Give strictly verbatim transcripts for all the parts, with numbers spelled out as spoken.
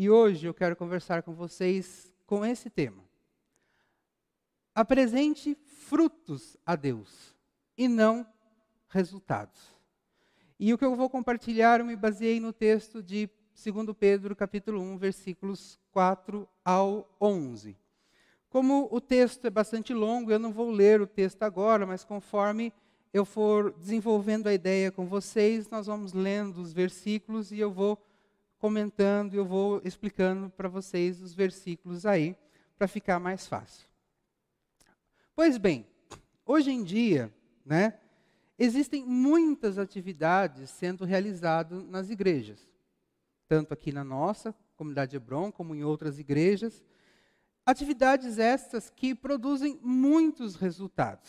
E hoje eu quero conversar com vocês com esse tema. Apresente frutos a Deus e não resultados. E o que eu vou compartilhar, eu me baseei no texto de Segundo Pedro, capítulo um, versículos quatro ao onze. Como o texto é bastante longo, eu não vou ler o texto agora, mas conforme eu for desenvolvendo a ideia com vocês, nós vamos lendo os versículos e eu vou comentando, eu vou explicando para vocês os versículos aí, para ficar mais fácil. Pois bem, hoje em dia, né, existem muitas atividades sendo realizadas nas igrejas, tanto aqui na nossa comunidade Hebron, como em outras igrejas. Atividades estas que produzem muitos resultados.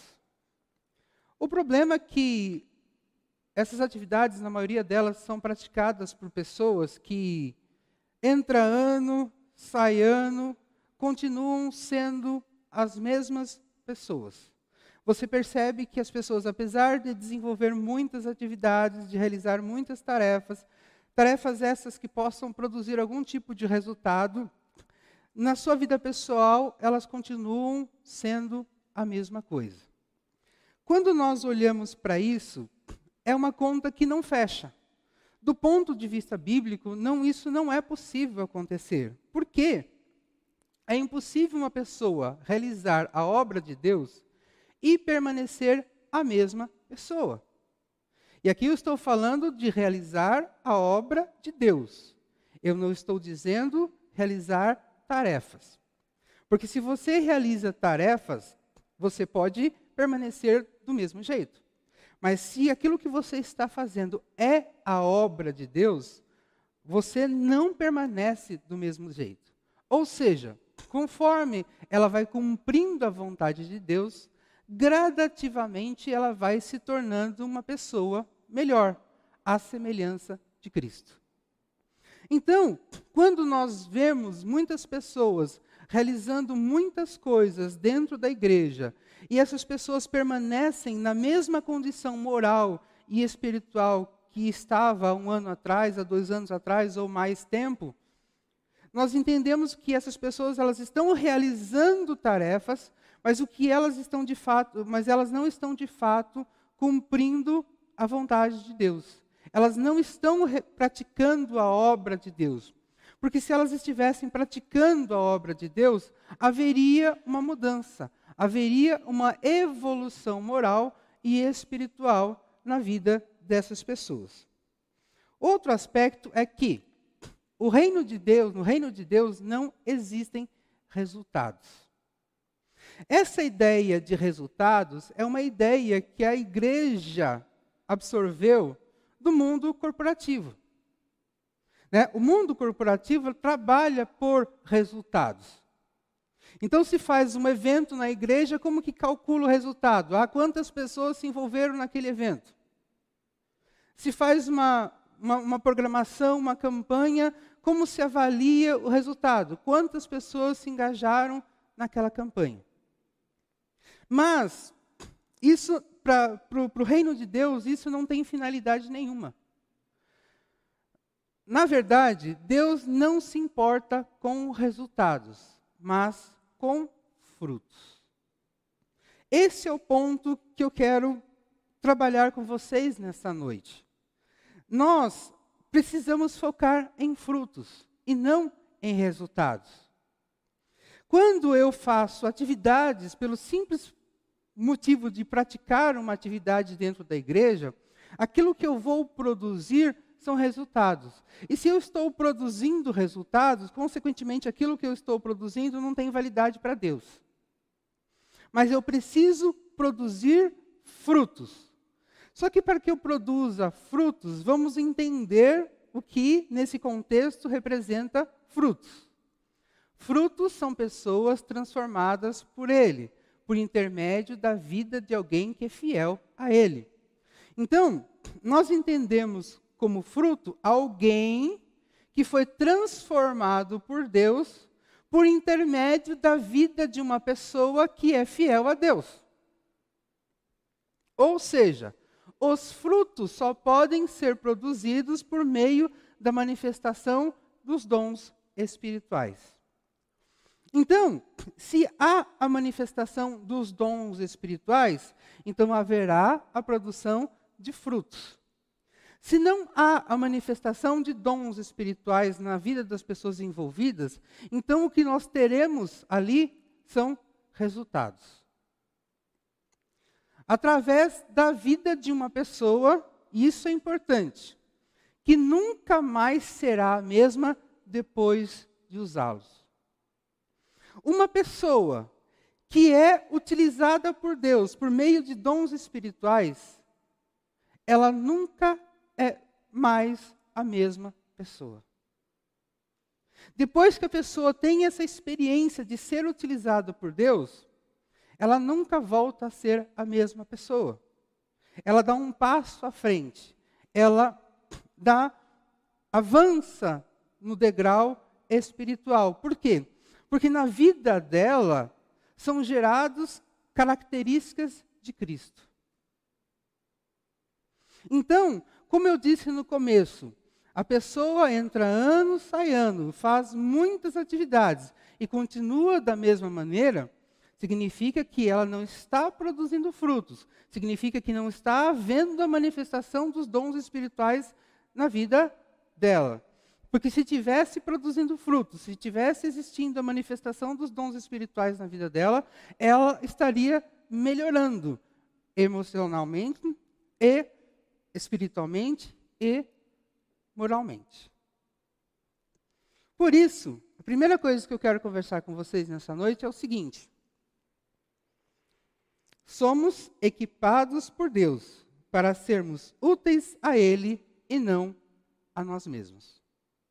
O problema é que essas atividades, na maioria delas, são praticadas por pessoas que entra ano, sai ano, continuam sendo as mesmas pessoas. Você percebe que as pessoas, apesar de desenvolver muitas atividades, de realizar muitas tarefas, tarefas essas que possam produzir algum tipo de resultado, na sua vida pessoal, elas continuam sendo a mesma coisa. Quando nós olhamos para isso, é uma conta que não fecha. Do ponto de vista bíblico, não, isso não é possível acontecer. Por quê? É impossível uma pessoa realizar a obra de Deus e permanecer a mesma pessoa. E aqui eu estou falando de realizar a obra de Deus. Eu não estou dizendo realizar tarefas. Porque se você realiza tarefas, você pode permanecer do mesmo jeito. Mas se aquilo que você está fazendo é a obra de Deus, você não permanece do mesmo jeito. Ou seja, conforme ela vai cumprindo a vontade de Deus, gradativamente ela vai se tornando uma pessoa melhor, à semelhança de Cristo. Então, quando nós vemos muitas pessoas realizando muitas coisas dentro da igreja, e essas pessoas permanecem na mesma condição moral e espiritual que estava há um ano atrás, há dois anos atrás ou mais tempo, nós entendemos que essas pessoas elas estão realizando tarefas, mas o que elas estão de fato, mas elas não estão de fato cumprindo a vontade de Deus. Elas não estão re- praticando a obra de Deus. Porque se elas estivessem praticando a obra de Deus, haveria uma mudança, haveria uma evolução moral e espiritual na vida dessas pessoas. Outro aspecto é que o reino de Deus, no reino de Deus não existem resultados. Essa ideia de resultados é uma ideia que a igreja absorveu do mundo corporativo. Né? O mundo corporativo trabalha por resultados. Então, se faz um evento na igreja, como que calcula o resultado? Ah, quantas pessoas se envolveram naquele evento? Se faz uma, uma, uma programação, uma campanha, como se avalia o resultado? Quantas pessoas se engajaram naquela campanha? Mas, isso, para o reino de Deus, isso não tem finalidade nenhuma. Na verdade, Deus não se importa com resultados, mas com frutos. Esse é o ponto que eu quero trabalhar com vocês nesta noite. Nós precisamos focar em frutos e não em resultados. Quando eu faço atividades pelo simples motivo de praticar uma atividade dentro da igreja, aquilo que eu vou produzir são resultados. E se eu estou produzindo resultados, consequentemente, aquilo que eu estou produzindo não tem validade para Deus. Mas eu preciso produzir frutos. Só que para que eu produza frutos, vamos entender o que, nesse contexto, representa frutos. Frutos são pessoas transformadas por Ele, por intermédio da vida de alguém que é fiel a Ele. Então, nós entendemos como fruto alguém que foi transformado por Deus por intermédio da vida de uma pessoa que é fiel a Deus. Ou seja, os frutos só podem ser produzidos por meio da manifestação dos dons espirituais. Então, se há a manifestação dos dons espirituais, então haverá a produção de frutos. Se não há a manifestação de dons espirituais na vida das pessoas envolvidas, então o que nós teremos ali são resultados. Através da vida de uma pessoa, e isso é importante, que nunca mais será a mesma depois de usá-los. Uma pessoa que é utilizada por Deus por meio de dons espirituais, ela nunca é mais a mesma pessoa. Depois que a pessoa tem essa experiência de ser utilizada por Deus, ela nunca volta a ser a mesma pessoa. Ela dá um passo à frente. Ela dá, avança no degrau espiritual. Por quê? Porque na vida dela são geradas características de Cristo. Então, como eu disse no começo, a pessoa entra ano, sai ano, faz muitas atividades e continua da mesma maneira, significa que ela não está produzindo frutos, significa que não está havendo a manifestação dos dons espirituais na vida dela. Porque se tivesse produzindo frutos, se tivesse existindo a manifestação dos dons espirituais na vida dela, ela estaria melhorando emocionalmente e espiritualmente e moralmente. Por isso, a primeira coisa que eu quero conversar com vocês nessa noite é o seguinte: somos equipados por Deus para sermos úteis a Ele e não a nós mesmos.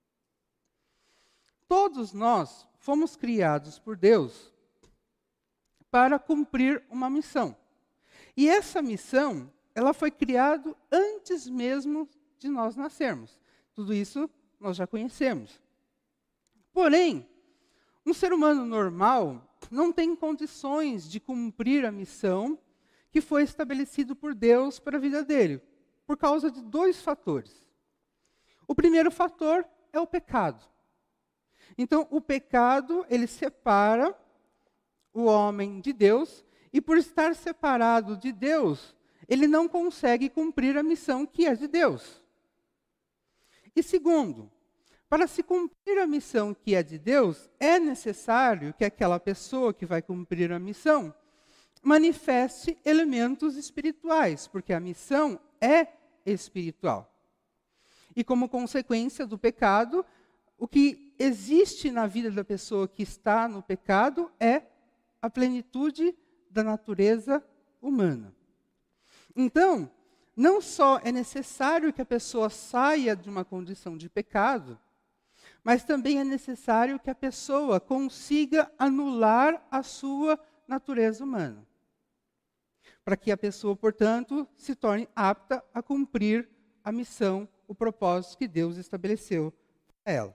Todos nós fomos criados por Deus para cumprir uma missão. E essa missão, ela foi criada antes mesmo de nós nascermos. Tudo isso nós já conhecemos. Porém, um ser humano normal não tem condições de cumprir a missão que foi estabelecido por Deus para a vida dele, por causa de dois fatores. O primeiro fator é o pecado. Então, o pecado, ele separa o homem de Deus, e por estar separado de Deus, ele não consegue cumprir a missão que é de Deus. E segundo, para se cumprir a missão que é de Deus, é necessário que aquela pessoa que vai cumprir a missão manifeste elementos espirituais, porque a missão é espiritual. E como consequência do pecado, o que existe na vida da pessoa que está no pecado é a plenitude da natureza humana. Então, não só é necessário que a pessoa saia de uma condição de pecado, mas também é necessário que a pessoa consiga anular a sua natureza humana. Para que a pessoa, portanto, se torne apta a cumprir a missão, o propósito que Deus estabeleceu para ela.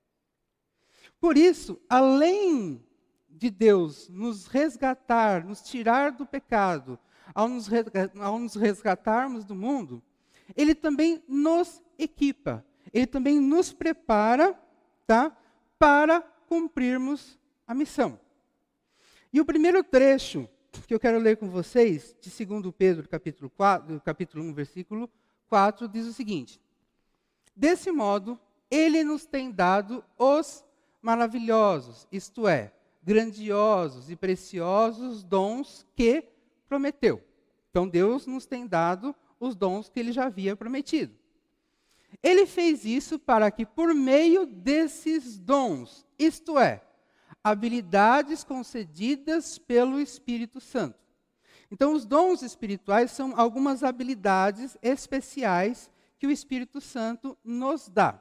Por isso, além de Deus nos resgatar, nos tirar do pecado, ao nos, ao nos resgatarmos do mundo, Ele também nos equipa, Ele também nos prepara, tá, para cumprirmos a missão. E o primeiro trecho que eu quero ler com vocês, de segundo Pedro, capítulo, quatro, capítulo um, versículo quatro, diz o seguinte: desse modo, Ele nos tem dado os maravilhosos, isto é, grandiosos e preciosos dons que prometeu. Então, Deus nos tem dado os dons que Ele já havia prometido. Ele fez isso para que, por meio desses dons, isto é, habilidades concedidas pelo Espírito Santo. Então, os dons espirituais são algumas habilidades especiais que o Espírito Santo nos dá.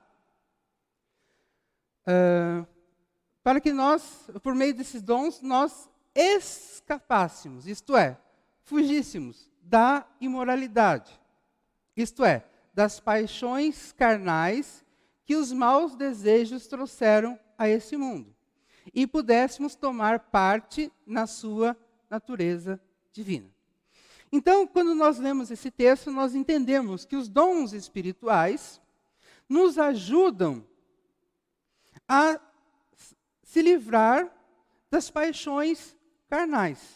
Uh, para que nós, por meio desses dons, nós escapássemos, isto é, fugíssemos da imoralidade, isto é, das paixões carnais que os maus desejos trouxeram a esse mundo, e pudéssemos tomar parte na sua natureza divina. Então, quando nós lemos esse texto, nós entendemos que os dons espirituais nos ajudam a se livrar das paixões carnais.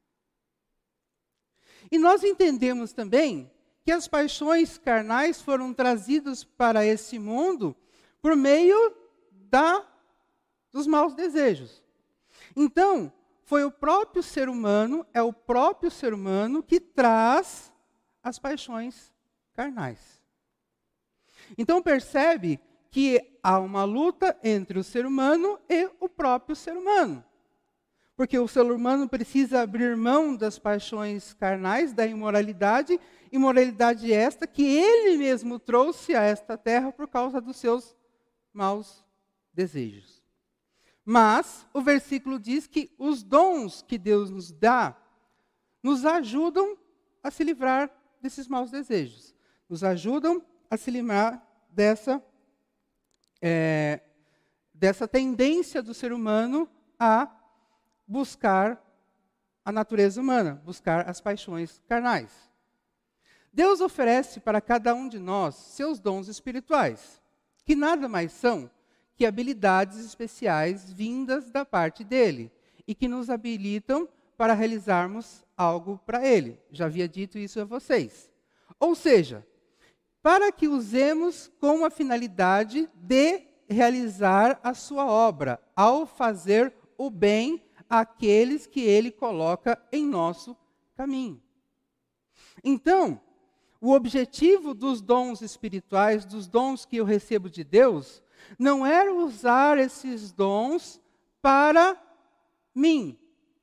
E nós entendemos também que as paixões carnais foram trazidas para esse mundo por meio da, dos maus desejos. Então, foi o próprio ser humano, é o próprio ser humano que traz as paixões carnais. Então percebe que há uma luta entre o ser humano e o próprio ser humano. Porque o ser humano precisa abrir mão das paixões carnais, da imoralidade, imoralidade esta que ele mesmo trouxe a esta terra por causa dos seus maus desejos. Mas o versículo diz que os dons que Deus nos dá nos ajudam a se livrar desses maus desejos. Nos ajudam a se livrar dessa, é, dessa tendência do ser humano a buscar a natureza humana, buscar as paixões carnais. Deus oferece para cada um de nós seus dons espirituais, que nada mais são que habilidades especiais vindas da parte dele e que nos habilitam para realizarmos algo para ele. Já havia dito isso a vocês. Ou seja, para que usemos com a finalidade de realizar a sua obra, ao fazer o bem àqueles que ele coloca em nosso caminho. Então, o objetivo dos dons espirituais, dos dons que eu recebo de Deus, não era usar esses dons para mim,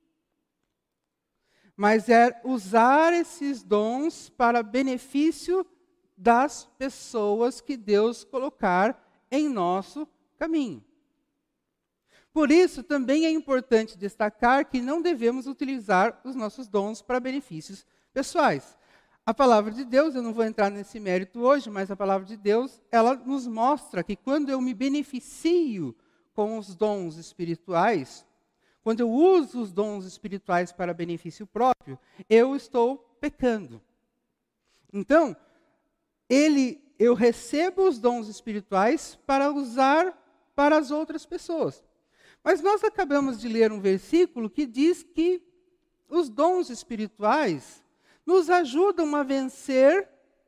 mas é usar esses dons para benefício das pessoas que Deus colocar em nosso caminho. Por isso, também é importante destacar que não devemos utilizar os nossos dons para benefícios pessoais. A palavra de Deus, eu não vou entrar nesse mérito hoje, mas a palavra de Deus, ela nos mostra que quando eu me beneficio com os dons espirituais, quando eu uso os dons espirituais para benefício próprio, eu estou pecando. Então, ele, eu recebo os dons espirituais para usar para as outras pessoas. Mas nós acabamos de ler um versículo que diz que os dons espirituais nos ajudam a vencer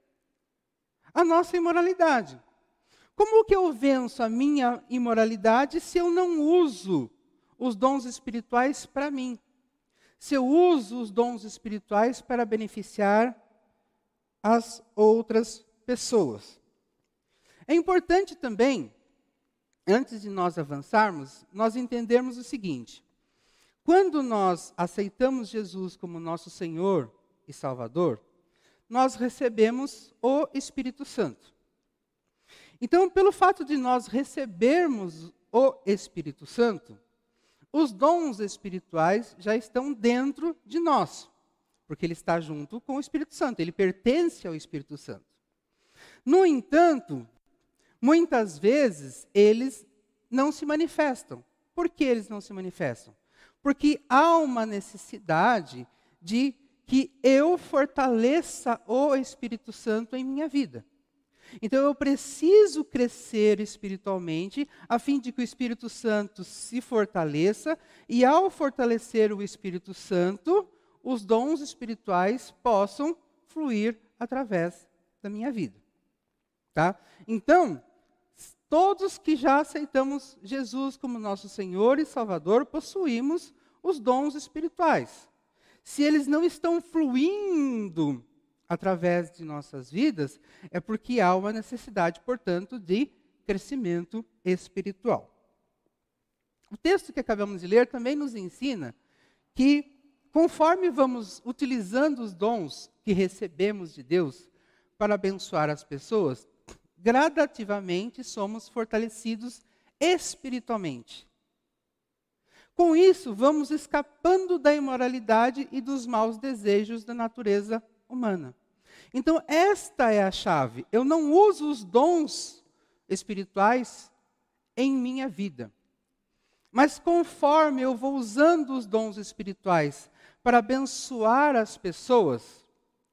a nossa imoralidade. Como que eu venço a minha imoralidade se eu não uso os dons espirituais para mim? Se eu uso os dons espirituais para beneficiar as outras pessoas. É importante também, antes de nós avançarmos, nós entendermos o seguinte: quando nós aceitamos Jesus como nosso Senhor e Salvador, nós recebemos o Espírito Santo. Então, pelo fato de nós recebermos o Espírito Santo, os dons espirituais já estão dentro de nós, porque ele está junto com o Espírito Santo, ele pertence ao Espírito Santo. No entanto, muitas vezes eles não se manifestam. Por que eles não se manifestam? Porque há uma necessidade de que eu fortaleça o Espírito Santo em minha vida. Então eu preciso crescer espiritualmente, a fim de que o Espírito Santo se fortaleça, e ao fortalecer o Espírito Santo, os dons espirituais possam fluir através da minha vida. Tá? Então, todos que já aceitamos Jesus como nosso Senhor e Salvador, possuímos os dons espirituais. Se eles não estão fluindo através de nossas vidas, é porque há uma necessidade, portanto, de crescimento espiritual. O texto que acabamos de ler também nos ensina que, conforme vamos utilizando os dons que recebemos de Deus para abençoar as pessoas, gradativamente somos fortalecidos espiritualmente. Com isso, vamos escapando da imoralidade e dos maus desejos da natureza humana. Então, esta é a chave. Eu não uso os dons espirituais em minha vida. Mas conforme eu vou usando os dons espirituais para abençoar as pessoas,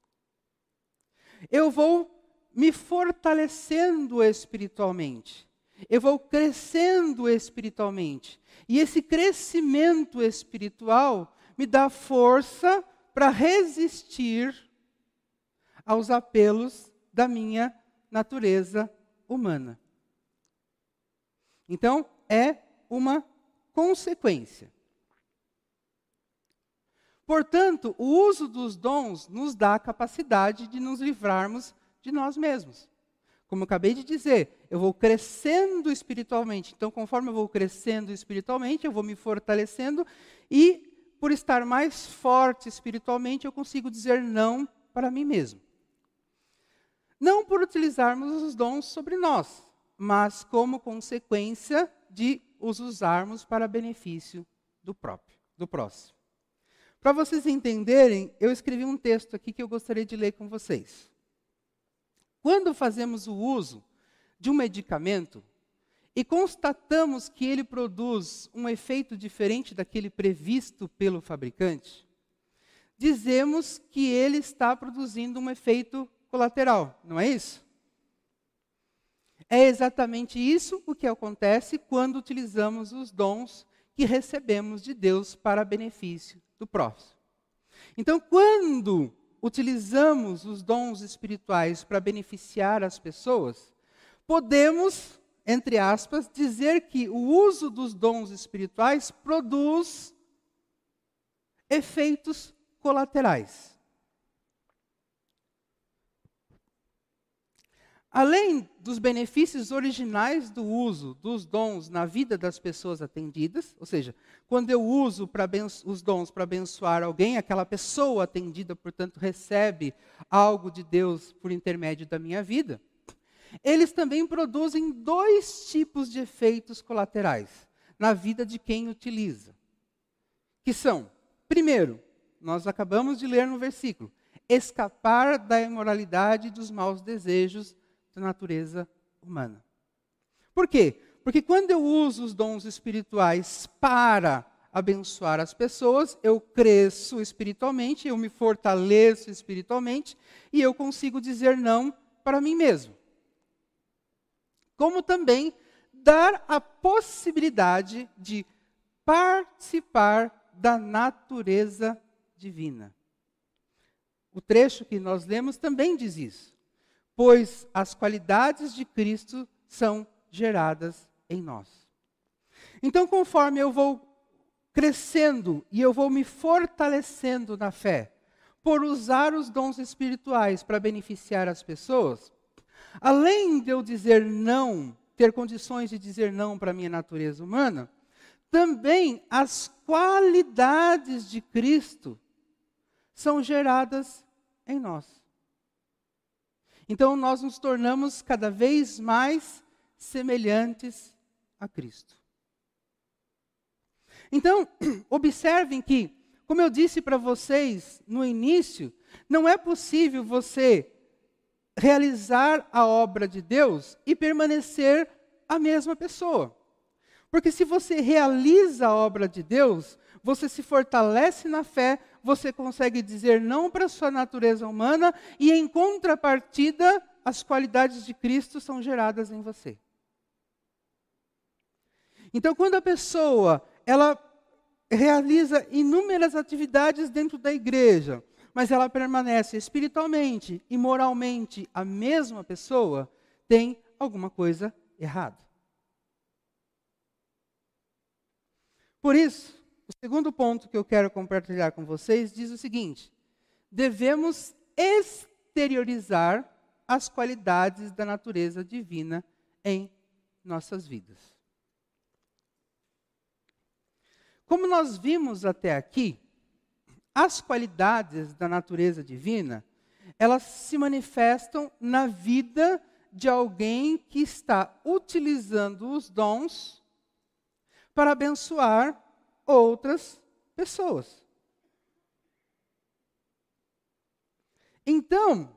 eu vou me fortalecendo espiritualmente. Eu vou crescendo espiritualmente. E esse crescimento espiritual me dá força para resistir aos apelos da minha natureza humana. Então, é uma consequência. Portanto, o uso dos dons nos dá a capacidade de nos livrarmos de nós mesmos. Como eu acabei de dizer, eu vou crescendo espiritualmente. Então, conforme eu vou crescendo espiritualmente, eu vou me fortalecendo e, por estar mais forte espiritualmente, eu consigo dizer não para mim mesmo. Não por utilizarmos os dons sobre nós, mas como consequência de os usarmos para benefício do próprio, do próximo. Para vocês entenderem, eu escrevi um texto aqui que eu gostaria de ler com vocês. Quando fazemos o uso de um medicamento e constatamos que ele produz um efeito diferente daquele previsto pelo fabricante, dizemos que ele está produzindo um efeito colateral, não é isso? É exatamente isso o que acontece quando utilizamos os dons que recebemos de Deus para benefício do próximo. Então, quando utilizamos os dons espirituais para beneficiar as pessoas, podemos, entre aspas, dizer que o uso dos dons espirituais produz efeitos colaterais. Além dos benefícios originais do uso dos dons na vida das pessoas atendidas, ou seja, quando eu uso pra os dons para abençoar alguém, aquela pessoa atendida, portanto, recebe algo de Deus por intermédio da minha vida, eles também produzem dois tipos de efeitos colaterais na vida de quem utiliza. Que são, primeiro, nós acabamos de ler no versículo, escapar da imoralidade e dos maus desejos da natureza humana. Por quê? Porque quando eu uso os dons espirituais para abençoar as pessoas, eu cresço espiritualmente, eu me fortaleço espiritualmente e eu consigo dizer não para mim mesmo. Como também dar a possibilidade de participar da natureza divina. O trecho que nós lemos também diz isso. Pois as qualidades de Cristo são geradas em nós. Então, conforme eu vou crescendo e eu vou me fortalecendo na fé, por usar os dons espirituais para beneficiar as pessoas, além de eu dizer não, ter condições de dizer não para a minha natureza humana, também as qualidades de Cristo são geradas em nós. Então, nós nos tornamos cada vez mais semelhantes a Cristo. Então, observem que, como eu disse para vocês no início, não é possível você realizar a obra de Deus e permanecer a mesma pessoa. Porque se você realiza a obra de Deus, você se fortalece na fé, você consegue dizer não para a sua natureza humana e, em contrapartida, as qualidades de Cristo são geradas em você. Então, quando a pessoa ela realiza inúmeras atividades dentro da igreja, mas ela permanece espiritualmente e moralmente a mesma pessoa, tem alguma coisa errada. Por isso, o segundo ponto que eu quero compartilhar com vocês diz o seguinte: devemos exteriorizar as qualidades da natureza divina em nossas vidas. Como nós vimos até aqui, as qualidades da natureza divina, elas se manifestam na vida de alguém que está utilizando os dons para abençoar outras pessoas. Então,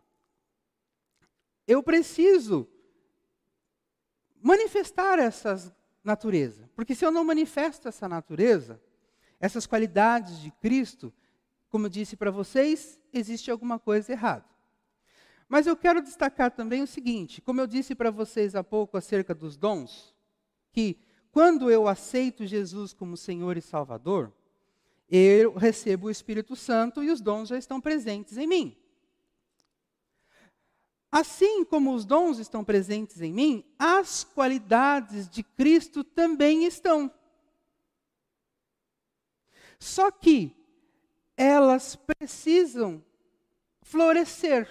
eu preciso manifestar essas naturezas. Porque se eu não manifesto essa natureza, essas qualidades de Cristo, como eu disse para vocês, existe alguma coisa errada. Mas eu quero destacar também o seguinte, como eu disse para vocês há pouco acerca dos dons, que quando eu aceito Jesus como Senhor e Salvador, eu recebo o Espírito Santo e os dons já estão presentes em mim. Assim como os dons estão presentes em mim, as qualidades de Cristo também estão. Só que elas precisam florescer.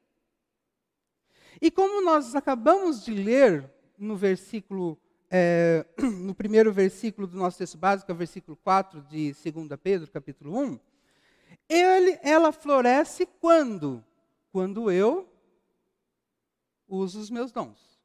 E como nós acabamos de ler no versículo, é, no primeiro versículo do nosso texto básico, é o versículo quatro de Segunda Pedro, capítulo um, ele, ela floresce quando? Quando eu uso os meus dons.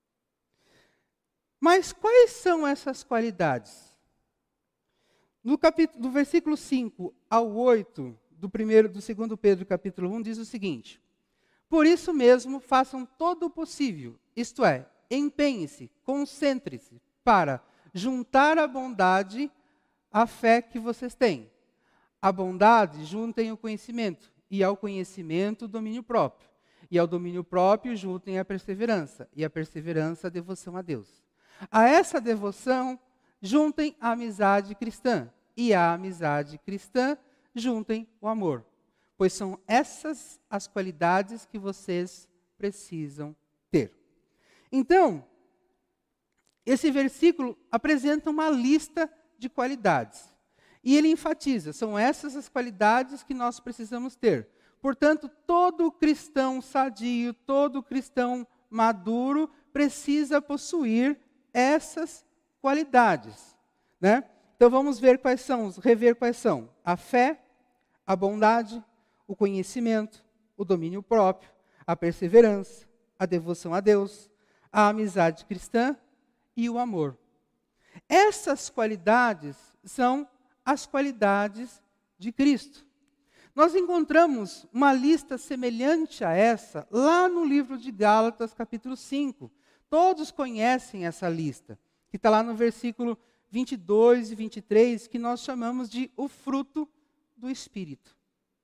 Mas quais são essas qualidades? No capítulo, do versículo cinco ao oito do primeiro, do segundo Pedro, capítulo um, diz o seguinte: por isso mesmo, façam todo o possível, isto é, empenhem-se, concentre-se para juntar à bondade a fé que vocês têm. À bondade, juntem o conhecimento, e ao conhecimento, o domínio próprio. E ao domínio próprio, juntem a perseverança, e a perseverança, a devoção a Deus. A essa devoção, juntem a amizade cristã, e à amizade cristã, juntem o amor. Pois são essas as qualidades que vocês precisam ter. Então, esse versículo apresenta uma lista de qualidades. E ele enfatiza, são essas as qualidades que nós precisamos ter. Portanto, todo cristão sadio, todo cristão maduro precisa possuir essas qualidades, né? Então vamos ver quais são, rever quais são: a fé, a bondade, o conhecimento, o domínio próprio, a perseverança, a devoção a Deus, a amizade cristã e o amor. Essas qualidades são as qualidades de Cristo. Nós encontramos uma lista semelhante a essa lá no livro de Gálatas, capítulo cinco. Todos conhecem essa lista, que está lá no versículo vinte e dois e vinte e três, que nós chamamos de o fruto do Espírito.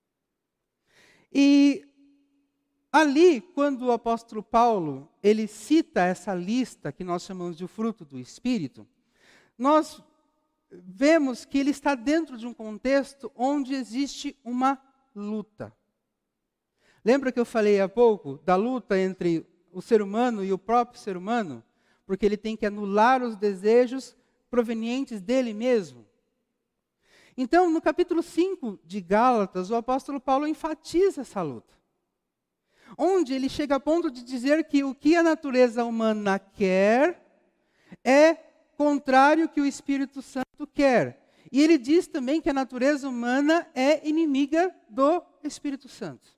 E ali, quando o apóstolo Paulo, ele cita essa lista que nós chamamos de o fruto do Espírito, nós vemos que ele está dentro de um contexto onde existe uma luta. Lembra que eu falei há pouco da luta entre o ser humano e o próprio ser humano? Porque ele tem que anular os desejos provenientes dele mesmo. Então, no capítulo cinco de Gálatas, o apóstolo Paulo enfatiza essa luta. Onde ele chega a ponto de dizer que o que a natureza humana quer é contrário ao que o Espírito Santo quer. E ele diz também que a natureza humana é inimiga do Espírito Santo.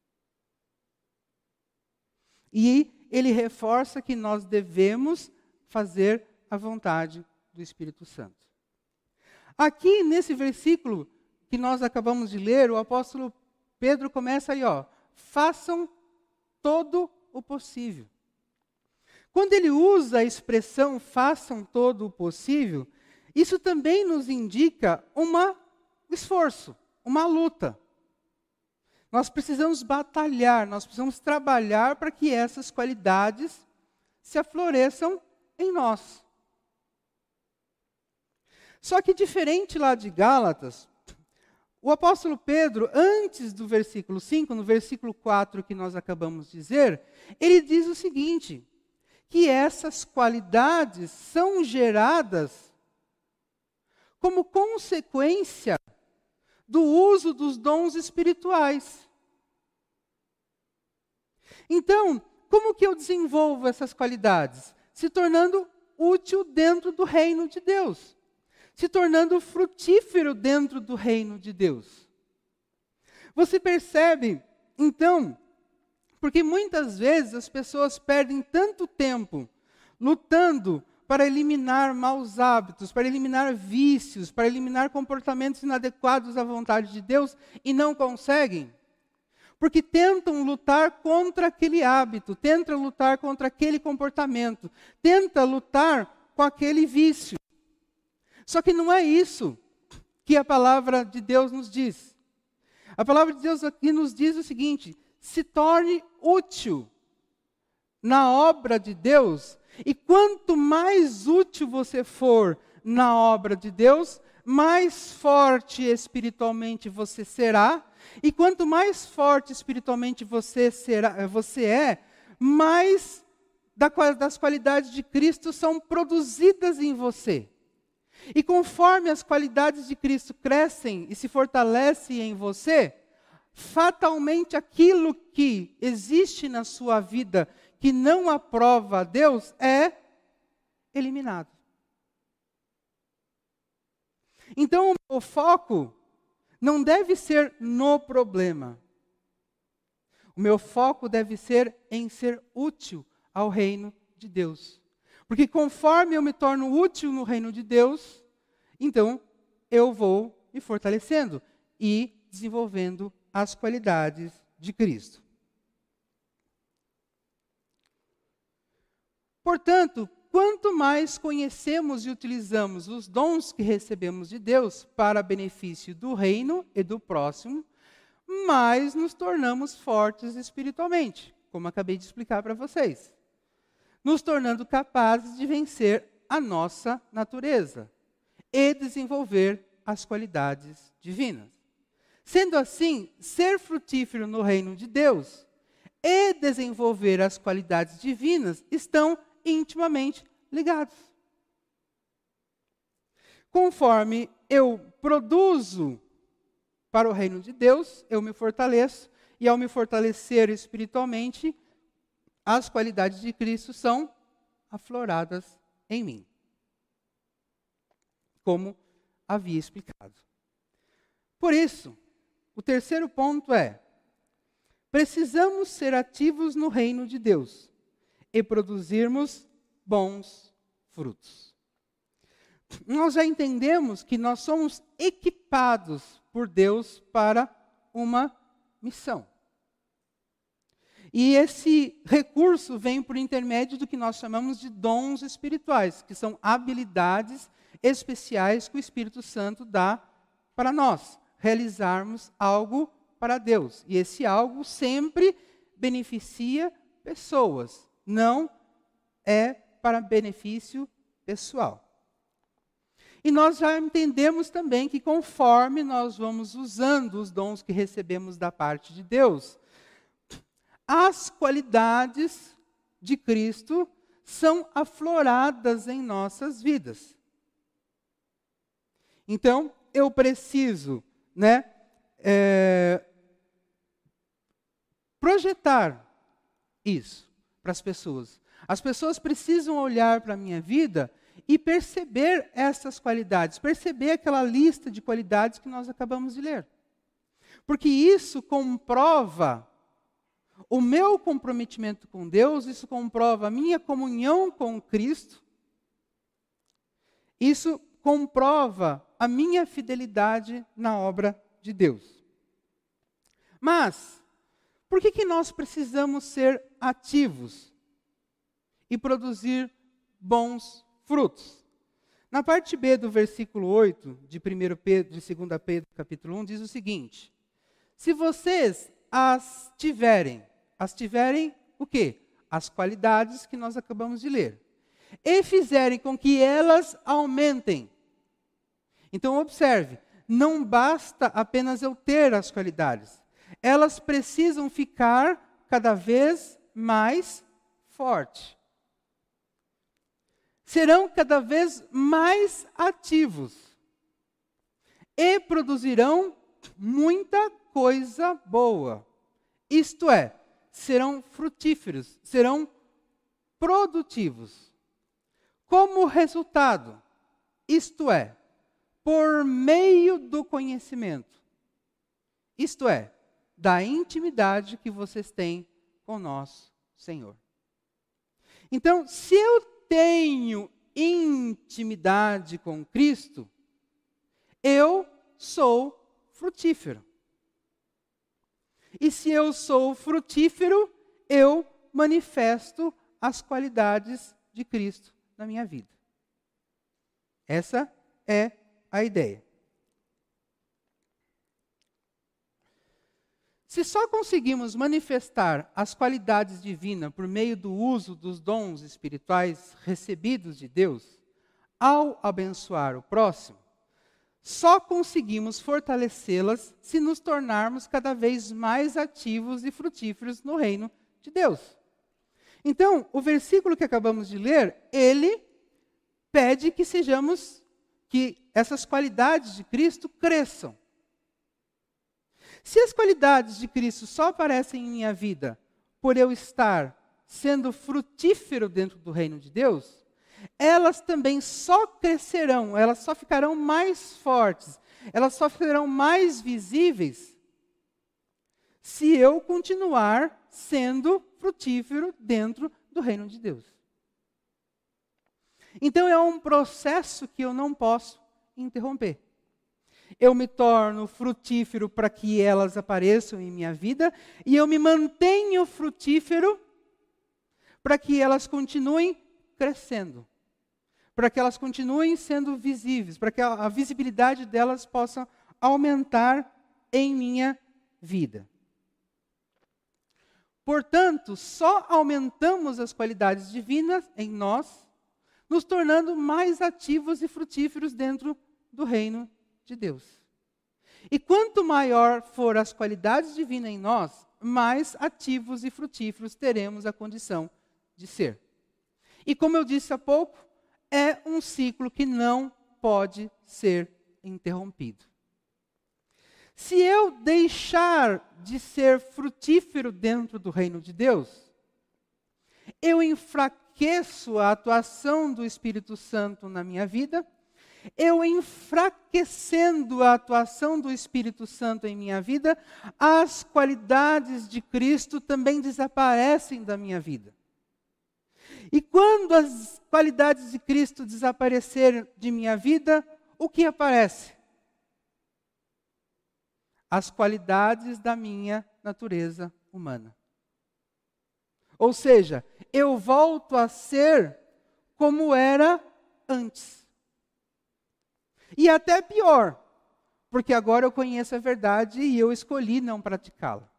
E ele reforça que nós devemos fazer a vontade do Espírito Santo. Aqui, nesse versículo que nós acabamos de ler, o apóstolo Pedro começa aí, ó, façam todo o possível. Quando ele usa a expressão façam todo o possível, isso também nos indica um esforço, uma luta. Nós precisamos batalhar, nós precisamos trabalhar para que essas qualidades se afloreçam em nós. Só que diferente lá de Gálatas, o apóstolo Pedro, antes do versículo cinco, no versículo quatro que nós acabamos de dizer, ele diz o seguinte, que essas qualidades são geradas como consequência do uso dos dons espirituais. Então, como que eu desenvolvo essas qualidades? Se tornando útil dentro do reino de Deus. Se tornando frutífero dentro do reino de Deus. Você percebe, então, porque muitas vezes as pessoas perdem tanto tempo lutando para eliminar maus hábitos, para eliminar vícios, para eliminar comportamentos inadequados à vontade de Deus e não conseguem. Porque tentam lutar contra aquele hábito, tentam lutar contra aquele comportamento, tentam lutar com aquele vício. Só que não é isso que a palavra de Deus nos diz. A palavra de Deus aqui nos diz o seguinte, se torne útil na obra de Deus. E quanto mais útil você for na obra de Deus, mais forte espiritualmente você será. E quanto mais forte espiritualmente você, será, você é, mais das qualidades de Cristo são produzidas em você. E conforme as qualidades de Cristo crescem e se fortalecem em você, fatalmente aquilo que existe na sua vida que não aprova a Deus é eliminado. Então, o foco não deve ser no problema. O meu foco deve ser em ser útil ao reino de Deus. Porque conforme eu me torno útil no reino de Deus, então eu vou me fortalecendo e desenvolvendo as qualidades de Cristo. Portanto, quanto mais conhecemos e utilizamos os dons que recebemos de Deus para benefício do reino e do próximo, mais nos tornamos fortes espiritualmente, como acabei de explicar para vocês. Nos tornando capazes de vencer a nossa natureza e desenvolver as qualidades divinas. Sendo assim, ser frutífero no reino de Deus e desenvolver as qualidades divinas estão intimamente ligados. Conforme eu produzo para o reino de Deus, eu me fortaleço, e ao me fortalecer espiritualmente, as qualidades de Cristo são afloradas em mim. Como havia explicado. Por isso, o terceiro ponto é: precisamos ser ativos no reino de Deus e produzirmos bons frutos. Nós já entendemos que nós somos equipados por Deus para uma missão. E esse recurso vem por intermédio do que nós chamamos de dons espirituais, que são habilidades especiais que o Espírito Santo dá para nós realizarmos algo para Deus. E esse algo sempre beneficia pessoas, não é para benefício pessoal. E nós já entendemos também que conforme nós vamos usando os dons que recebemos da parte de Deus, as qualidades de Cristo são afloradas em nossas vidas. Então, eu preciso, né, é, projetar isso para as pessoas. As pessoas precisam olhar para a minha vida e perceber essas qualidades, perceber aquela lista de qualidades que nós acabamos de ler. Porque isso comprova o meu comprometimento com Deus, isso comprova a minha comunhão com Cristo, isso comprova a minha fidelidade na obra de Deus. Mas, por que que nós precisamos ser ativos e produzir bons frutos? Na parte B do versículo oito, de primeiro Pedro, de segunda Pedro, capítulo um, diz o seguinte: se vocês as tiverem, as tiverem o quê? As qualidades que nós acabamos de ler. E fizerem com que elas aumentem. Então observe, não basta apenas eu ter as qualidades. Elas precisam ficar cada vez mais fortes. Serão cada vez mais ativos. E produzirão muita coisa boa. Isto é, serão frutíferos, serão produtivos. Como resultado, isto é, por meio do conhecimento, isto é, da intimidade que vocês têm com nosso Senhor. Então, se eu tenho intimidade com Cristo, eu sou frutífero. E se eu sou frutífero, eu manifesto as qualidades de Cristo na minha vida. Essa é a ideia. Se só conseguimos manifestar as qualidades divinas por meio do uso dos dons espirituais recebidos de Deus, ao abençoar o próximo, só conseguimos fortalecê-las se nos tornarmos cada vez mais ativos e frutíferos no reino de Deus. Então, o versículo que acabamos de ler, ele pede que sejamos, que essas qualidades de Cristo cresçam. Se as qualidades de Cristo só aparecem em minha vida por eu estar sendo frutífero dentro do reino de Deus, elas também só crescerão, elas só ficarão mais fortes, elas só serão mais visíveis se eu continuar sendo frutífero dentro do reino de Deus. Então é um processo que eu não posso interromper. Eu me torno frutífero para que elas apareçam em minha vida e eu me mantenho frutífero para que elas continuem crescendo, para que elas continuem sendo visíveis, para que a, a visibilidade delas possa aumentar em minha vida. Portanto, só aumentamos as qualidades divinas em nós, nos tornando mais ativos e frutíferos dentro do reino de Deus. E quanto maior for as qualidades divinas em nós, mais ativos e frutíferos teremos a condição de ser. E como eu disse há pouco, é um ciclo que não pode ser interrompido. Se eu deixar de ser frutífero dentro do reino de Deus, eu enfraqueço a atuação do Espírito Santo na minha vida. Eu enfraquecendo a atuação do Espírito Santo em minha vida, as qualidades de Cristo também desaparecem da minha vida. E quando as qualidades de Cristo desaparecerem de minha vida, o que aparece? As qualidades da minha natureza humana. Ou seja, eu volto a ser como era antes. E até pior, porque agora eu conheço a verdade e eu escolhi não praticá-la.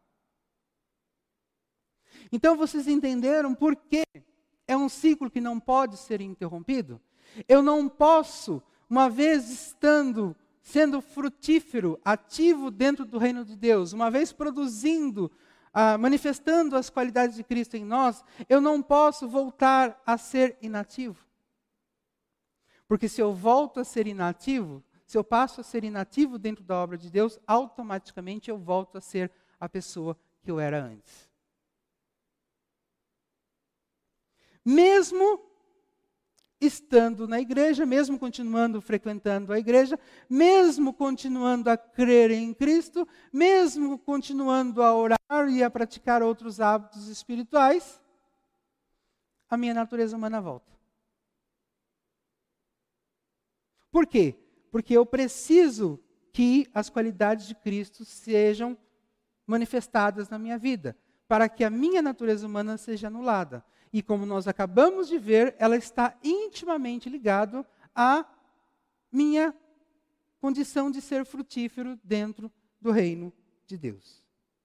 Então vocês entenderam por que é um ciclo que não pode ser interrompido? Eu não posso, uma vez estando, sendo frutífero, ativo dentro do reino de Deus, uma vez produzindo, ah, manifestando as qualidades de Cristo em nós, eu não posso voltar a ser inativo. Porque se eu volto a ser inativo, se eu passo a ser inativo dentro da obra de Deus, automaticamente eu volto a ser a pessoa que eu era antes. Mesmo estando na igreja, mesmo continuando frequentando a igreja, mesmo continuando a crer em Cristo, mesmo continuando a orar e a praticar outros hábitos espirituais, a minha natureza humana volta. Por quê? Porque eu preciso que as qualidades de Cristo sejam manifestadas na minha vida, para que a minha natureza humana seja anulada. E como nós acabamos de ver, ela está intimamente ligada à minha condição de ser frutífero dentro do reino de Deus.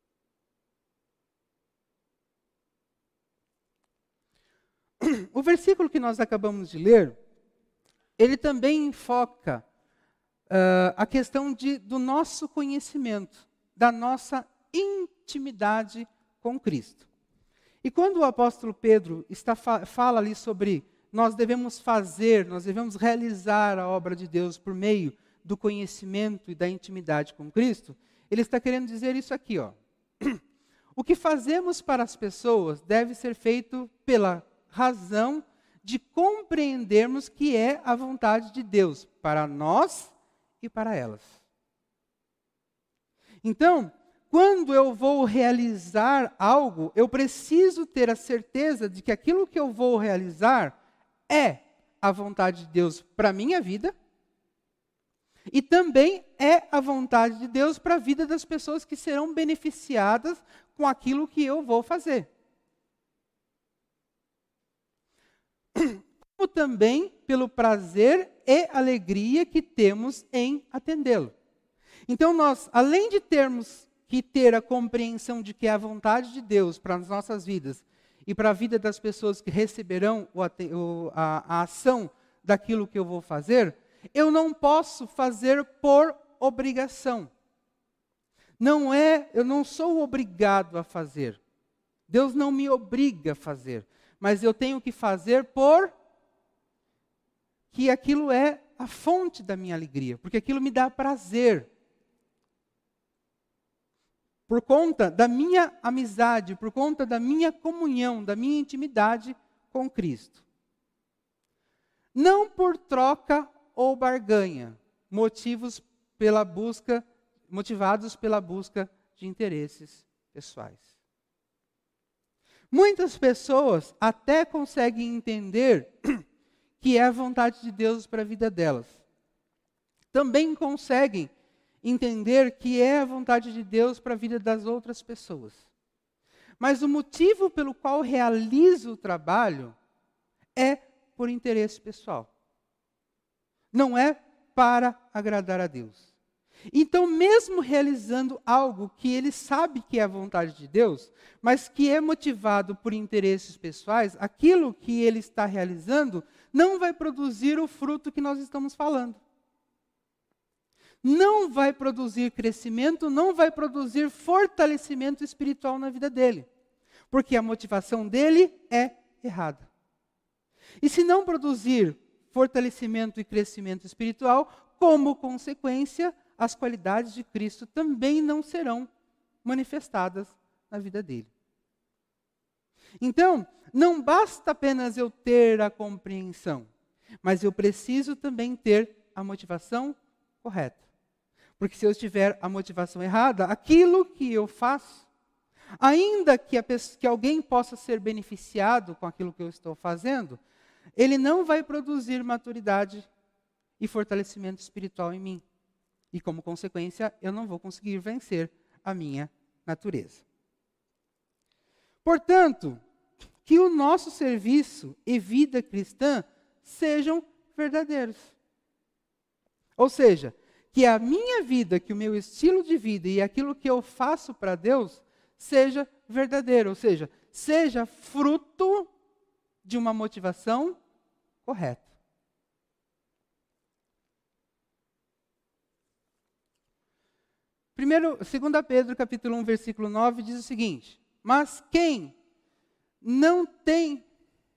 O versículo que nós acabamos de ler, ele também enfoca uh, a questão de, do nosso conhecimento, da nossa intimidade com Cristo. E quando o apóstolo Pedro está, fala ali sobre nós devemos fazer, nós devemos realizar a obra de Deus por meio do conhecimento e da intimidade com Cristo, ele está querendo dizer isso aqui, ó. O que fazemos para as pessoas deve ser feito pela razão de compreendermos que é a vontade de Deus para nós e para elas. Então, quando eu vou realizar algo, eu preciso ter a certeza de que aquilo que eu vou realizar é a vontade de Deus para a minha vida e também é a vontade de Deus para a vida das pessoas que serão beneficiadas com aquilo que eu vou fazer. Como também pelo prazer e alegria que temos em atendê-lo. Então nós, além de termos que ter a compreensão de que é a vontade de Deus para as nossas vidas e para a vida das pessoas que receberão o, o, a, a ação daquilo que eu vou fazer, eu não posso fazer por obrigação. Não é, eu não sou obrigado a fazer. Deus não me obriga a fazer, mas eu tenho que fazer por que aquilo é a fonte da minha alegria, porque aquilo me dá prazer. Por conta da minha amizade, por conta da minha comunhão, da minha intimidade com Cristo. Não por troca ou barganha, motivos pela busca, motivados pela busca de interesses pessoais. Muitas pessoas até conseguem entender que é a vontade de Deus para a vida delas. Também conseguem entender que é a vontade de Deus para a vida das outras pessoas. Mas o motivo pelo qual realizo o trabalho é por interesse pessoal. Não é para agradar a Deus. Então, mesmo realizando algo que ele sabe que é a vontade de Deus, mas que é motivado por interesses pessoais, aquilo que ele está realizando não vai produzir o fruto que nós estamos falando. Não vai produzir crescimento, não vai produzir fortalecimento espiritual na vida dele. Porque a motivação dele é errada. E se não produzir fortalecimento e crescimento espiritual, como consequência, as qualidades de Cristo também não serão manifestadas na vida dele. Então, não basta apenas eu ter a compreensão, mas eu preciso também ter a motivação correta. Porque se eu tiver a motivação errada, aquilo que eu faço, ainda que, a pessoa, que alguém possa ser beneficiado com aquilo que eu estou fazendo, ele não vai produzir maturidade e fortalecimento espiritual em mim. E como consequência, eu não vou conseguir vencer a minha natureza. Portanto, que o nosso serviço e vida cristã sejam verdadeiros. Ou seja, que a minha vida, que o meu estilo de vida e aquilo que eu faço para Deus seja verdadeiro, ou seja, seja fruto de uma motivação correta. Primeiro, segunda Pedro, capítulo um, versículo nove, diz o seguinte: mas quem não tem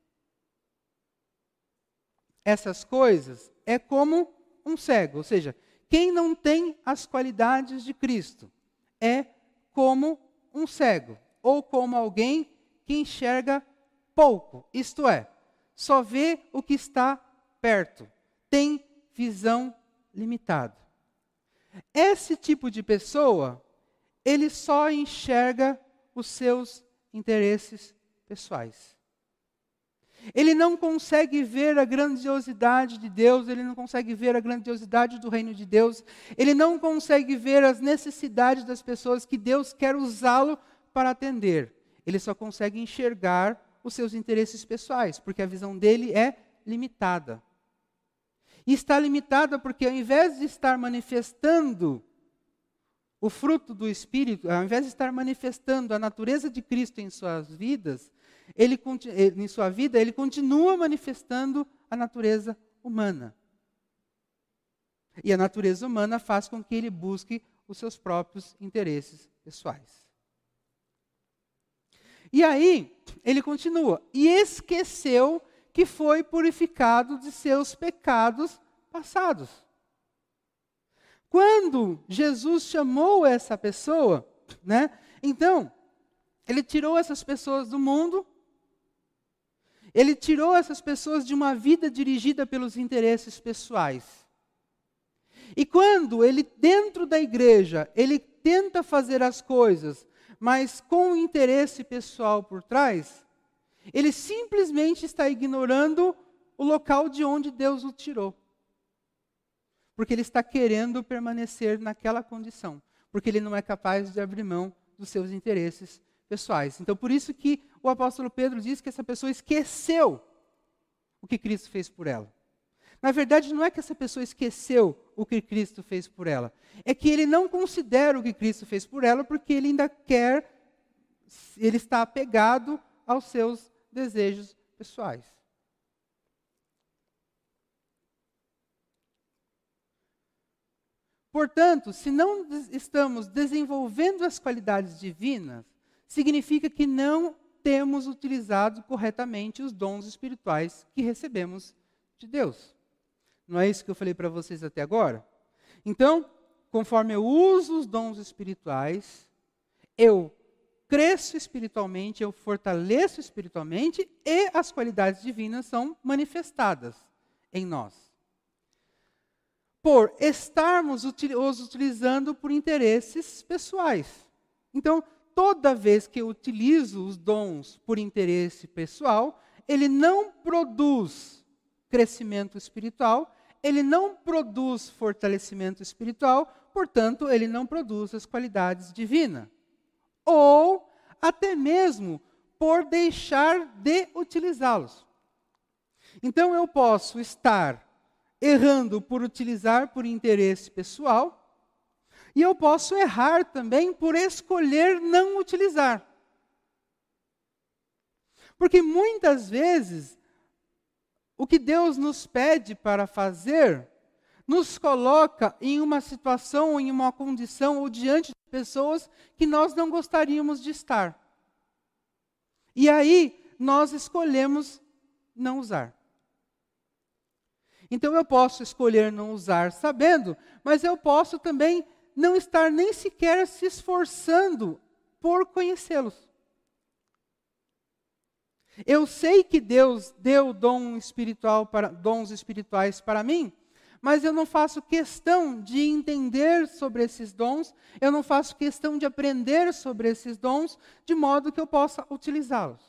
essas coisas é como um cego, ou seja, quem não tem as qualidades de Cristo é como um cego, ou como alguém que enxerga pouco, isto é, só vê o que está perto, tem visão limitada. Esse tipo de pessoa, ele só enxerga os seus interesses pessoais. Ele não consegue ver a grandiosidade de Deus, ele não consegue ver a grandiosidade do reino de Deus, ele não consegue ver as necessidades das pessoas que Deus quer usá-lo para atender. Ele só consegue enxergar os seus interesses pessoais, porque a visão dele é limitada. E está limitada porque ao invés de estar manifestando o fruto do Espírito, ao invés de estar manifestando a natureza de Cristo em suas vidas, ele, em sua vida, ele continua manifestando a natureza humana. E a natureza humana faz com que ele busque os seus próprios interesses pessoais. E aí, ele continua, e esqueceu que foi purificado de seus pecados passados. Quando Jesus chamou essa pessoa, né, então, ele tirou essas pessoas do mundo, ele tirou essas pessoas de uma vida dirigida pelos interesses pessoais. E quando ele, dentro da igreja, ele tenta fazer as coisas, mas com interesse pessoal por trás, ele simplesmente está ignorando o local de onde Deus o tirou. Porque ele está querendo permanecer naquela condição. Porque ele não é capaz de abrir mão dos seus interesses pessoais. Então, por isso que o apóstolo Pedro diz que essa pessoa esqueceu o que Cristo fez por ela. Na verdade, não é que essa pessoa esqueceu o que Cristo fez por ela. É que ele não considera o que Cristo fez por ela porque ele ainda quer, ele está apegado aos seus desejos pessoais. Portanto, se não estamos desenvolvendo as qualidades divinas, significa que não temos utilizado corretamente os dons espirituais que recebemos de Deus. Não é isso que eu falei para vocês até agora? Então, conforme eu uso os dons espirituais, eu cresço espiritualmente, eu fortaleço espiritualmente e as qualidades divinas são manifestadas em nós. Por estarmos os utilizando por interesses pessoais. Então, toda vez que eu utilizo os dons por interesse pessoal, ele não produz crescimento espiritual, ele não produz fortalecimento espiritual, portanto, ele não produz as qualidades divinas. Ou até mesmo por deixar de utilizá-los. Então, eu posso estar errando por utilizar por interesse pessoal, e eu posso errar também por escolher não utilizar. Porque muitas vezes, o que Deus nos pede para fazer, nos coloca em uma situação, em uma condição, ou diante de pessoas que nós não gostaríamos de estar. E aí, nós escolhemos não usar. Então eu posso escolher não usar sabendo, mas eu posso também não estar nem sequer se esforçando por conhecê-los. Eu sei que Deus deu dom espiritual para, dons espirituais para mim, mas eu não faço questão de entender sobre esses dons, eu não faço questão de aprender sobre esses dons, de modo que eu possa utilizá-los.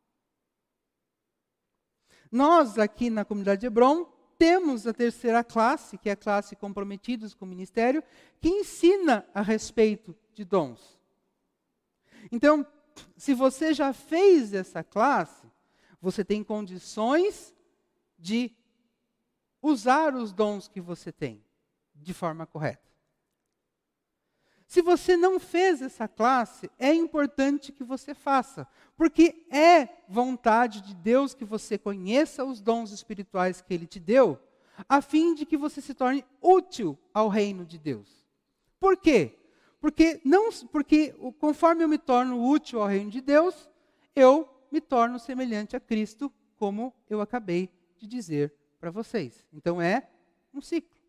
Nós aqui na comunidade Hebron, temos a terceira classe, que é a classe Comprometidos com o Ministério, que ensina a respeito de dons. Então, se você já fez essa classe, você tem condições de usar os dons que você tem de forma correta. Se você não fez essa classe, é importante que você faça, porque é vontade de Deus que você conheça os dons espirituais que Ele te deu, a fim de que você se torne útil ao reino de Deus. Por quê? Porque, não, porque conforme eu me torno útil ao reino de Deus, eu me torno semelhante a Cristo, como eu acabei de dizer para vocês. Então é um ciclo.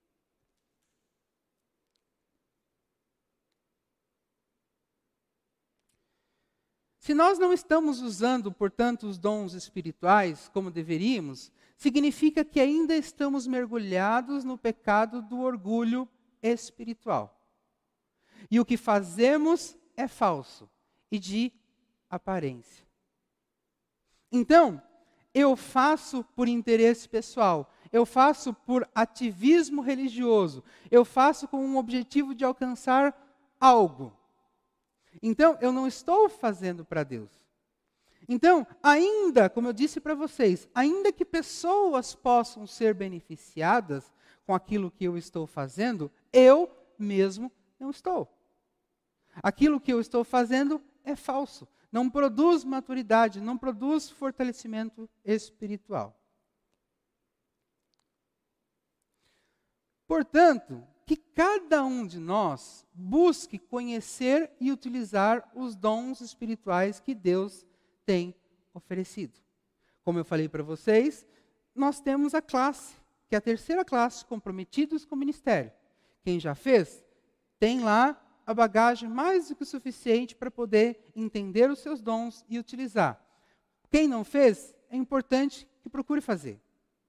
Se nós não estamos usando, portanto, os dons espirituais como deveríamos, significa que ainda estamos mergulhados no pecado do orgulho espiritual. E o que fazemos é falso e de aparência. Então, eu faço por interesse pessoal, eu faço por ativismo religioso, eu faço com um objetivo de alcançar algo. Então, eu não estou fazendo para Deus. Então, ainda, como eu disse para vocês, ainda que pessoas possam ser beneficiadas com aquilo que eu estou fazendo, eu mesmo não estou. Aquilo que eu estou fazendo é falso. Não produz maturidade, não produz fortalecimento espiritual. Portanto, que cada um de nós busque conhecer e utilizar os dons espirituais que Deus tem oferecido. Como eu falei para vocês, nós temos a classe, que é a terceira classe, Comprometidos com o Ministério. Quem já fez, tem lá a bagagem mais do que o suficiente para poder entender os seus dons e utilizar. Quem não fez, é importante que procure fazer.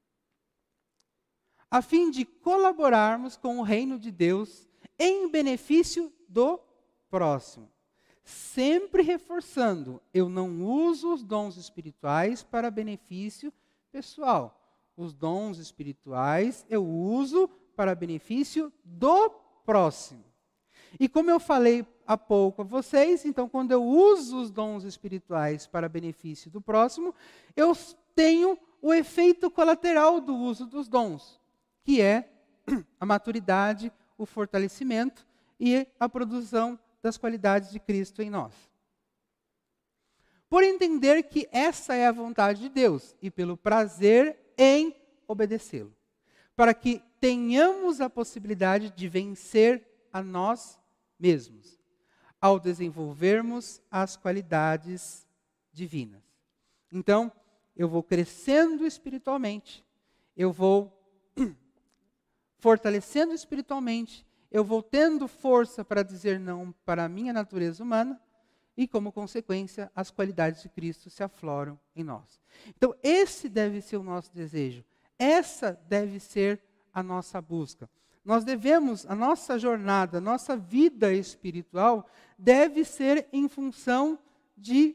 A fim de colaborarmos com o reino de Deus em benefício do próximo. Sempre reforçando, eu não uso os dons espirituais para benefício pessoal. Os dons espirituais eu uso para benefício do próximo. E como eu falei há pouco a vocês, então quando eu uso os dons espirituais para benefício do próximo, eu tenho o efeito colateral do uso dos dons, que é a maturidade, o fortalecimento e a produção das qualidades de Cristo em nós. Por entender que essa é a vontade de Deus e pelo prazer em obedecê-lo, para que tenhamos a possibilidade de vencer a nós mesmos, ao desenvolvermos as qualidades divinas. Então, eu vou crescendo espiritualmente, eu vou fortalecendo espiritualmente, eu vou tendo força para dizer não para a minha natureza humana, e como consequência, as qualidades de Cristo se afloram em nós. Então, esse deve ser o nosso desejo, essa deve ser a nossa busca. Nós devemos, a nossa jornada, a nossa vida espiritual deve ser em função de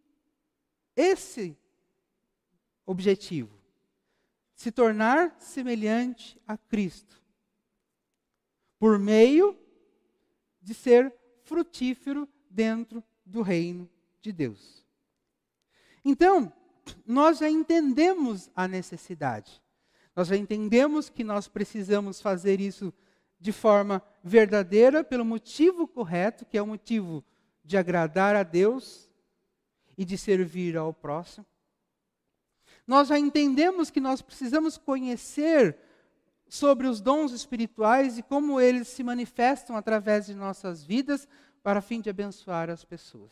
esse objetivo. Se tornar semelhante a Cristo. Por meio de ser frutífero dentro do reino de Deus. Então, nós já entendemos a necessidade. Nós já entendemos que nós precisamos fazer isso de forma verdadeira, pelo motivo correto, que é o motivo de agradar a Deus e de servir ao próximo. Nós já entendemos que nós precisamos conhecer sobre os dons espirituais e como eles se manifestam através de nossas vidas para a fim de abençoar as pessoas.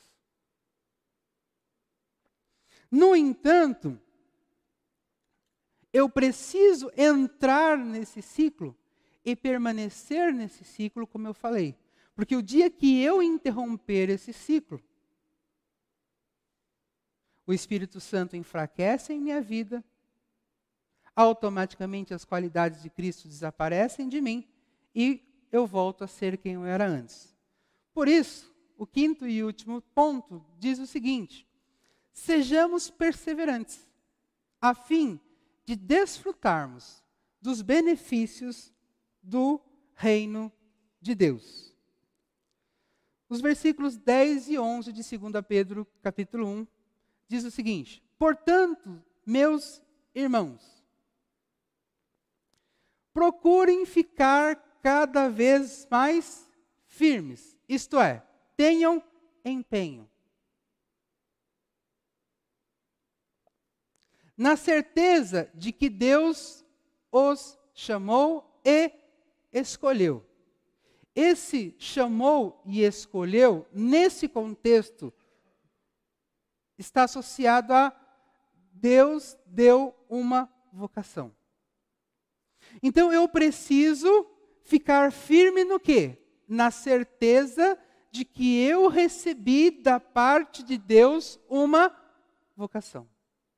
No entanto, eu preciso entrar nesse ciclo e permanecer nesse ciclo, como eu falei. Porque o dia que eu interromper esse ciclo, o Espírito Santo enfraquece em minha vida, automaticamente as qualidades de Cristo desaparecem de mim e eu volto a ser quem eu era antes. Por isso, o quinto e último ponto diz o seguinte: sejamos perseverantes, a fim de desfrutarmos dos benefícios do reino de Deus. Os versículos dez e onze de Segunda Pedro, capítulo um, diz o seguinte: portanto, meus irmãos, procurem ficar cada vez mais firmes, isto é, tenham empenho. Na certeza de que Deus os chamou e escolheu. Esse chamou e escolheu, nesse contexto, está associado a Deus deu uma vocação. Então eu preciso ficar firme no quê? Na certeza de que eu recebi da parte de Deus uma vocação.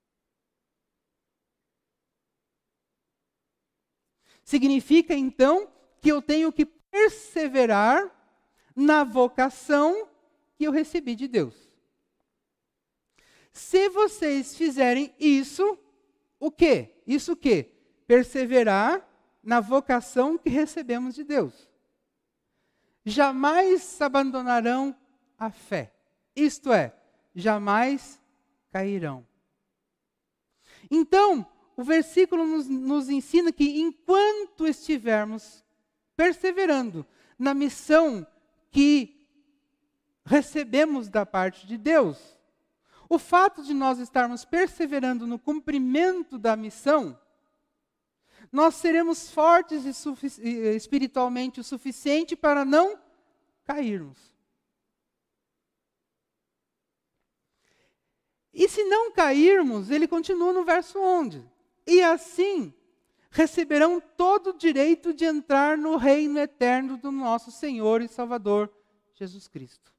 Significa, então, que eu tenho que perseverar na vocação que eu recebi de Deus. Se vocês fizerem isso, o quê? Isso o quê? Perseverar na vocação que recebemos de Deus. Jamais abandonarão a fé. Isto é, jamais cairão. Então, o versículo nos, nos ensina que enquanto estivermos perseverando na missão que recebemos da parte de Deus, o fato de nós estarmos perseverando no cumprimento da missão, nós seremos fortes e sufici- espiritualmente o suficiente para não cairmos. E se não cairmos, ele continua no verso onze. E assim, receberão todo o direito de entrar no reino eterno do nosso Senhor e Salvador, Jesus Cristo.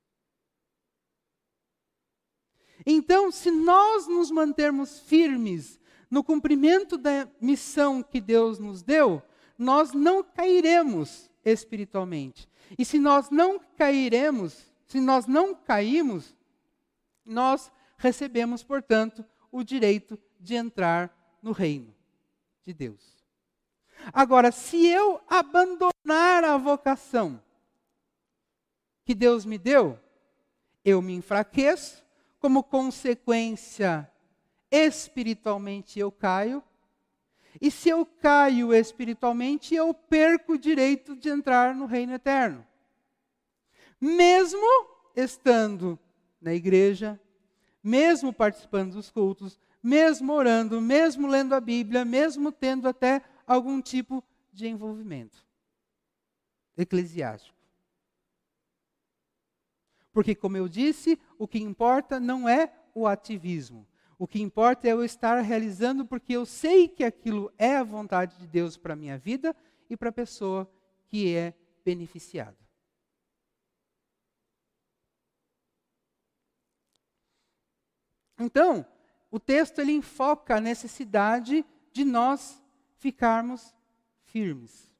Então, se nós nos mantermos firmes no cumprimento da missão que Deus nos deu, nós não cairemos espiritualmente. E se nós não cairemos, se nós não caímos, nós recebemos, portanto, o direito de entrar no reino de Deus. Agora, se eu abandonar a vocação que Deus me deu, eu me enfraqueço, como consequência, espiritualmente eu caio. E se eu caio espiritualmente, eu perco o direito de entrar no reino eterno. Mesmo estando na igreja, mesmo participando dos cultos, mesmo orando, mesmo lendo a Bíblia, mesmo tendo até algum tipo de envolvimento eclesiástico. Porque, como eu disse, o que importa não é o ativismo. O que importa é eu estar realizando porque eu sei que aquilo é a vontade de Deus para a minha vida e para a pessoa que é beneficiada. Então, o texto ele enfoca a necessidade de nós ficarmos firmes.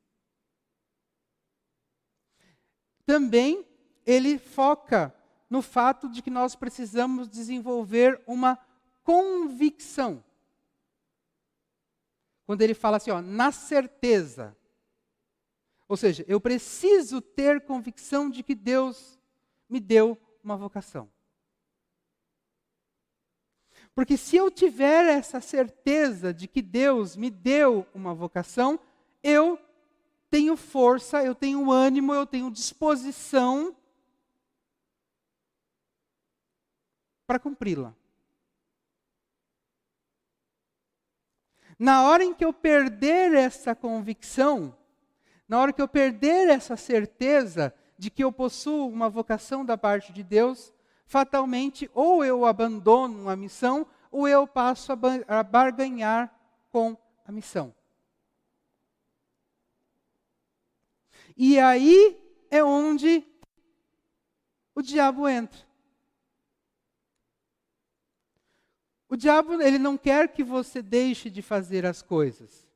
Também ele foca no fato de que nós precisamos desenvolver uma convicção. Quando ele fala assim, ó, na certeza. Ou seja, eu preciso ter convicção de que Deus me deu uma vocação. Porque se eu tiver essa certeza de que Deus me deu uma vocação, eu tenho força, eu tenho ânimo, eu tenho disposição para cumpri-la. Na hora em que eu perder essa convicção, na hora que eu perder essa certeza de que eu possuo uma vocação da parte de Deus, fatalmente, ou eu abandono a missão, ou eu passo a, ba- a barganhar com a missão. E aí é onde o diabo entra. O diabo, ele não quer que você deixe de fazer as coisas.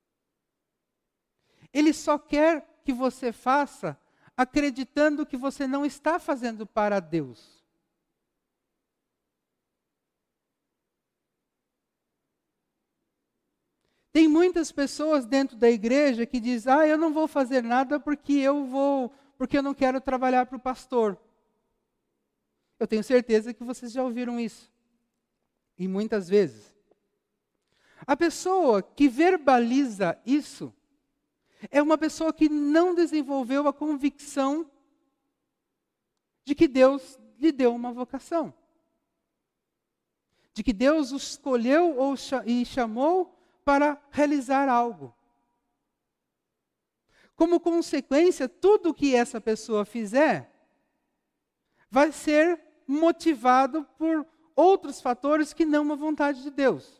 Ele só quer que você faça acreditando que você não está fazendo para Deus. Tem muitas pessoas dentro da igreja que dizem, ah, eu não vou fazer nada porque eu vou, porque eu não quero trabalhar para o pastor. Eu tenho certeza que vocês já ouviram isso. E muitas vezes. A pessoa que verbaliza isso é uma pessoa que não desenvolveu a convicção de que Deus lhe deu uma vocação. De que Deus o escolheu ou e chamou para realizar algo. Como consequência, tudo que essa pessoa fizer vai ser motivado por outros fatores que não a vontade de Deus.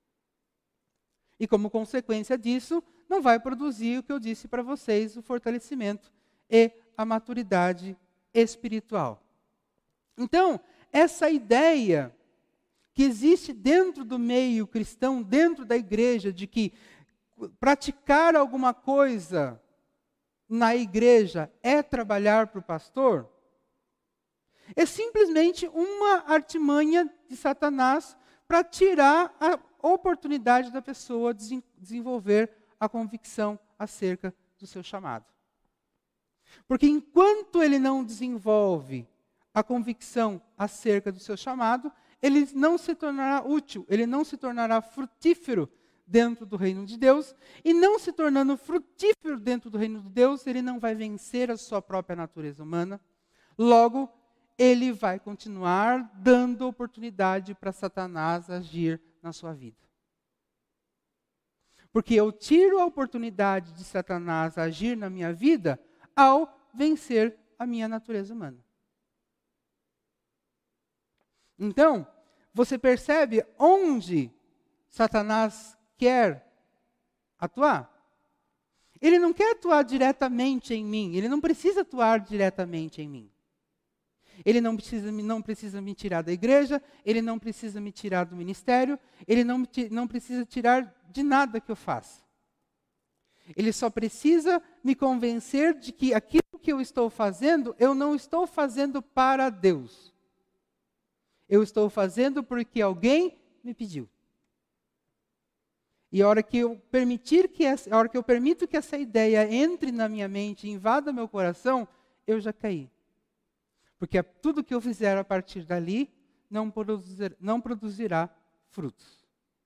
E como consequência disso, não vai produzir o que eu disse para vocês, o fortalecimento e a maturidade espiritual. Então, essa ideia que existe dentro do meio cristão, dentro da igreja, de que praticar alguma coisa na igreja é trabalhar para o pastor, é simplesmente uma artimanha de Satanás para tirar a oportunidade da pessoa de desenvolver a convicção acerca do seu chamado. Porque enquanto ele não desenvolve a convicção acerca do seu chamado, ele não se tornará útil, ele não se tornará frutífero dentro do reino de Deus, e não se tornando frutífero dentro do reino de Deus, ele não vai vencer a sua própria natureza humana. Logo, ele vai continuar dando oportunidade para Satanás agir na sua vida. Porque eu tiro a oportunidade de Satanás agir na minha vida ao vencer a minha natureza humana. Então, você percebe onde Satanás quer atuar? Ele não quer atuar diretamente em mim, ele não precisa atuar diretamente em mim. Ele não precisa, não precisa me tirar da igreja, ele não precisa me tirar do ministério, ele não, não precisa tirar de nada que eu faça. Ele só precisa me convencer de que aquilo que eu estou fazendo, eu não estou fazendo para Deus. Eu estou fazendo porque alguém me pediu. E a hora que eu permitir que essa, a hora que eu permito que essa ideia entre na minha mente e invada meu coração, eu já caí. Porque tudo que eu fizer a partir dali não, produzir, não produzirá frutos.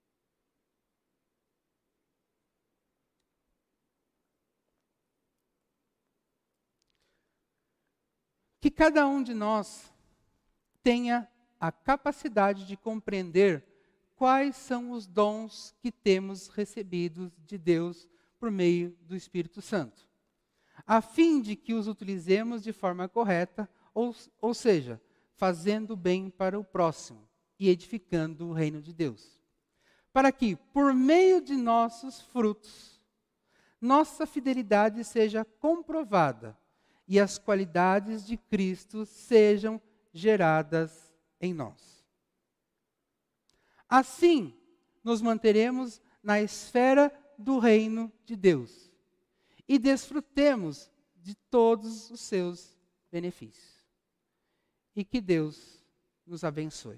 Que cada um de nós tenha a capacidade de compreender quais são os dons que temos recebidos de Deus por meio do Espírito Santo, a fim de que os utilizemos de forma correta, ou, ou seja, fazendo bem para o próximo e edificando o reino de Deus. Para que, por meio de nossos frutos, nossa fidelidade seja comprovada e as qualidades de Cristo sejam geradas em nós. Assim, nos manteremos na esfera do reino de Deus e desfrutemos de todos os seus benefícios. E que Deus nos abençoe.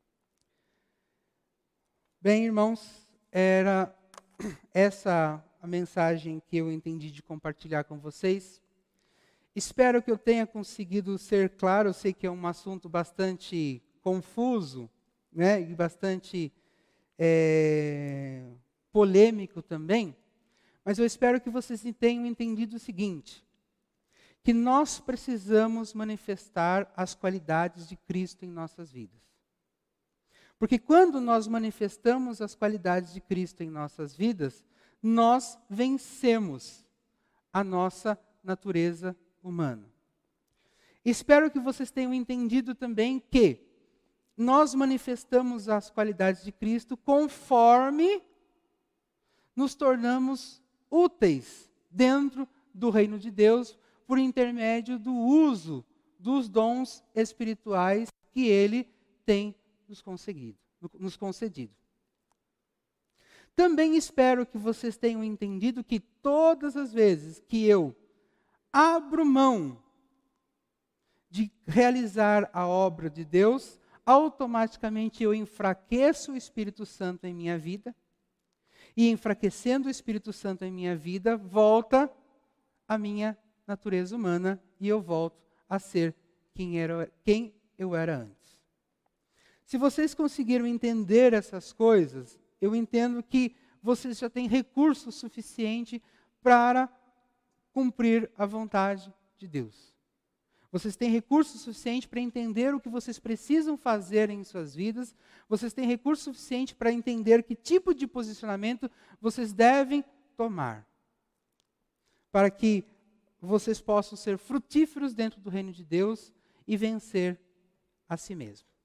Bem, irmãos, era essa a mensagem que eu entendi de compartilhar com vocês. Espero que eu tenha conseguido ser claro. Eu sei que é um assunto bastante confuso, né, e bastante é, polêmico também, mas eu espero que vocês tenham entendido o seguinte, que nós precisamos manifestar as qualidades de Cristo em nossas vidas. Porque quando nós manifestamos as qualidades de Cristo em nossas vidas, nós vencemos a nossa natureza humana. Espero que vocês tenham entendido também que nós manifestamos as qualidades de Cristo conforme nos tornamos úteis dentro do reino de Deus por intermédio do uso dos dons espirituais que Ele tem nos concedido. Nos concedido. Também espero que vocês tenham entendido que todas as vezes que eu abro mão de realizar a obra de Deus, automaticamente eu enfraqueço o Espírito Santo em minha vida, e enfraquecendo o Espírito Santo em minha vida, volta a minha natureza humana, e eu volto a ser quem, era, quem eu era antes. Se vocês conseguiram entender essas coisas, eu entendo que vocês já têm recurso suficiente para cumprir a vontade de Deus. Vocês têm recurso suficiente para entender o que vocês precisam fazer em suas vidas. Vocês têm recurso suficiente para entender que tipo de posicionamento vocês devem tomar, para que vocês possam ser frutíferos dentro do reino de Deus e vencer a si mesmos.